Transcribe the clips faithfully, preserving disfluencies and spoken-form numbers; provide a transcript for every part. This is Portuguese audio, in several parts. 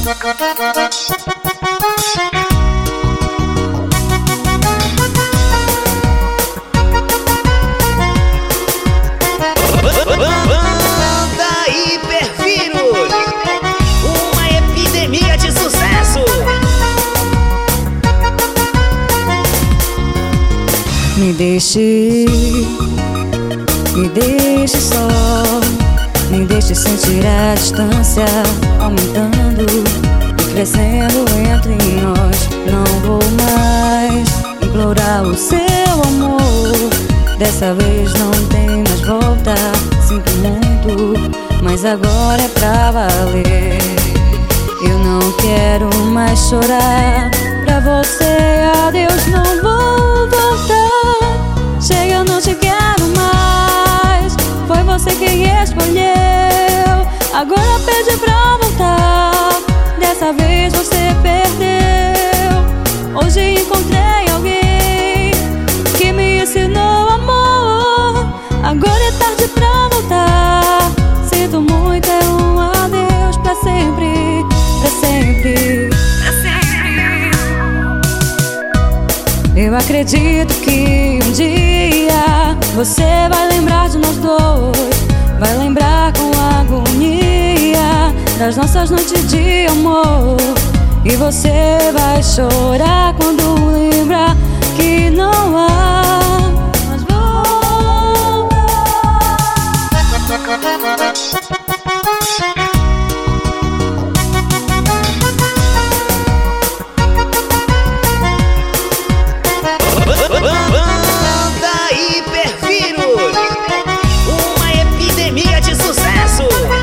Banda Hipervírus, uma epidemia de sucesso. Me deixe, me deixe só, me deixe sentir a distância aumentando e crescendo entre nós. Não vou mais implorar o seu amor, dessa vez não tem mais volta. Sinto muito, mas agora é pra valer. Eu não quero mais chorar pra você, adeus, não vou voltar. Chega, eu não te quero mais, foi você quem escolheu. Agora pede pra voltar, dessa vez você perdeu. Hoje encontrei alguém que me ensinou amor, agora é tarde pra voltar. Sinto muito, é um adeus pra sempre, pra sempre, pra sempre. Eu acredito que um dia você vai lembrar de nós dois, vai lembrar com agonia das nossas noites de amor. E você vai chorar quando lembrar que não há mais volta. Banda Hipervírus, uma epidemia de sucesso.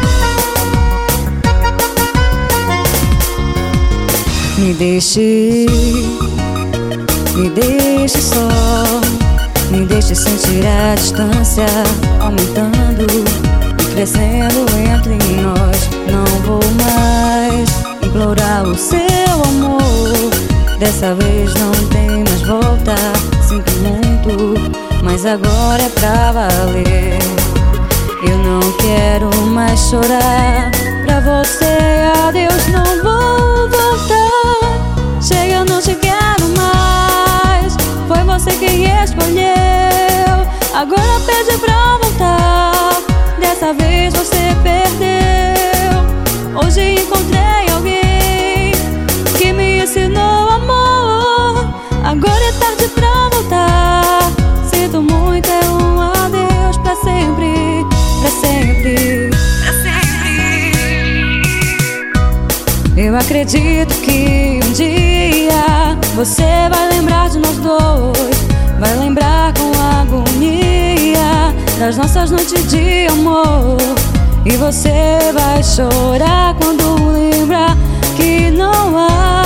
Me deixe, me deixe só, me deixe sentir a distância aumentando e crescendo entre nós. Não vou mais implorar o seu amor, dessa vez não tem mais volta. Sinto muito, mas agora é pra valer. Eu não quero mais chorar pra você, adeus, não vou voltar. Chega, eu não te quero mais, foi você quem escolheu. Agora pede pra voltar, dessa vez você perdeu. Hoje encontrei alguém que me ensinou amor, agora é tarde pra voltar. Sinto muito, é um adeus pra sempre, pra sempre, pra sempre. Eu acredito que um dia você vai lembrar de nós dois, vai lembrar com agonia das nossas noites de amor. E você vai chorar quando lembrar que não há